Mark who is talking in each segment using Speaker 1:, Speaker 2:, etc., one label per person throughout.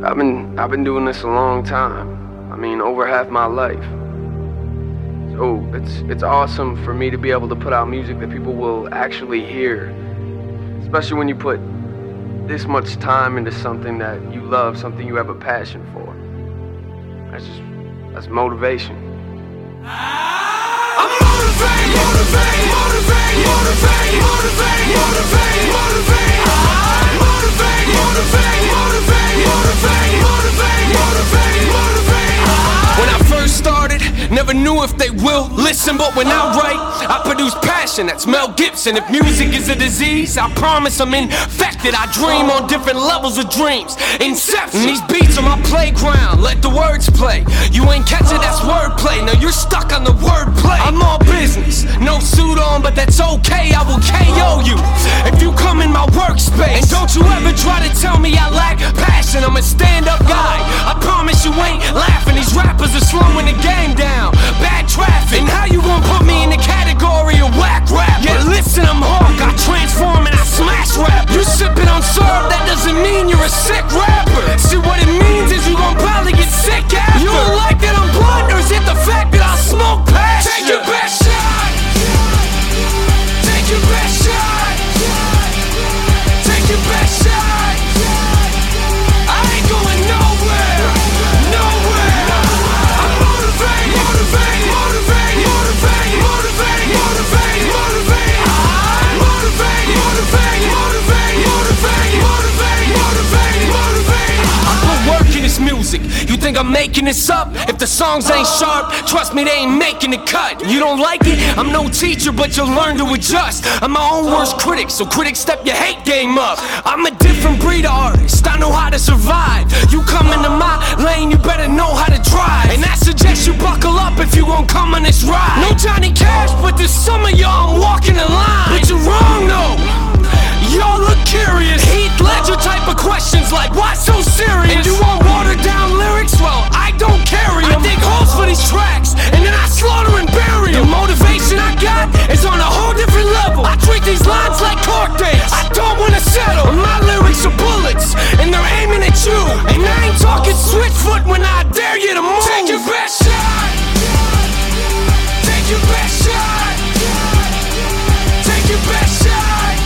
Speaker 1: I've been doing this a long time. I mean, over half my life. So it's awesome for me to be able to put out music that people will actually hear. Especially when you put this much time into something that you love, something you have a passion for. That's motivation.
Speaker 2: I'm motivated, motivated, motivated, motivated, motivated, motivated, motivated. I'm motivated, motivated, motivated, motivated, motivated, motivated, motivated. When I first started, never knew if they will listen, but when I write, I produce passion. That's Mel Gibson. If music is a disease, I promise I'm infected. I dream on different levels of dreams. Inception. These beats are my playground. Let the words play. You ain't catch it, that's wordplay. Now you're stuck on the wordplay. I'm all business, no suit on, but that's okay. I will KO you if you come in my workspace. And don't you ever try to tell me I lack passion. I'm a stand-up guy. I promise you ain't laughing. These rappers are slowing the game down. Bad traffic. And how you gonna put me in the category of whack rap? Yeah, listen, I'm Hawk. I transform and I smash rap. You sipping on syrup, that doesn't mean you're a sick rapper. See, what it means is you gon' probably get sick after. You don't like that I'm blunt, or is it the fact that I smoke passion? Take your best shot. Take your best shot. Take your best shot. I ain't going nowhere. Nowhere. I'm motivated, motivated, motivated, motivated, motivated, motivated, motivated. I'm motivated, motivated, motivated, motivated, motivated, motivated, motivated. I put work in this music. You think I'm making this up? If the songs ain't sharp, trust me, they ain't making the cut. You don't like it? I'm no teacher, but you'll learn to adjust. I'm my own worst critic, so critics step your hate game up. I'm a different breed of artist, I know how to survive. You come into my lane, you better know how to drive. And I suggest you buckle up if you gon' come on this ride. No Johnny Cash, but there's some of y'all I'm walking the line. But you're wrong though, y'all look curious. Heath Ledger type of questions like, why so serious? And you want watered down lyrics? Well, I don't carry them. I dig holes for these tracks, and then I slaughter and bury them. The motivation I got is on a whole different level. I treat these lines like court dates. I don't wanna settle. My lyrics are bullets, and they're aiming at you. And I ain't talking switchfoot when I dare you to move. Take your best shot. Take your best shot. Take your best shot.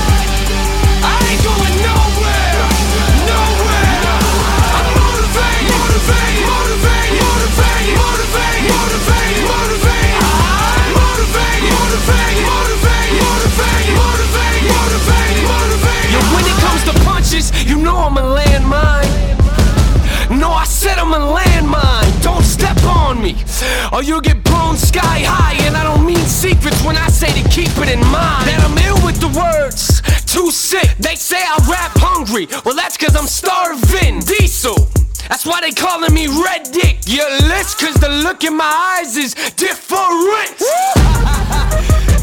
Speaker 2: I ain't going nowhere. Nowhere. I'm motivated, motivated, motivated, motivated, motivated, motivated, motivated. I'm motivated, motivated, motivated, motivated, motivated, motivated, motivated. Yeah, when it comes to punches, you know I'm a landmine. No, I said I'm a landmine. Don't step on me, or you'll get blown sky high. And I don't mean secrets when I say to keep it in mind. That I'm ill with the words, too sick. They say I rap hungry. Well, that's cause I'm starving. Diesel, that's why they calling me Red Dick. Your list, cause the look in my eyes is different.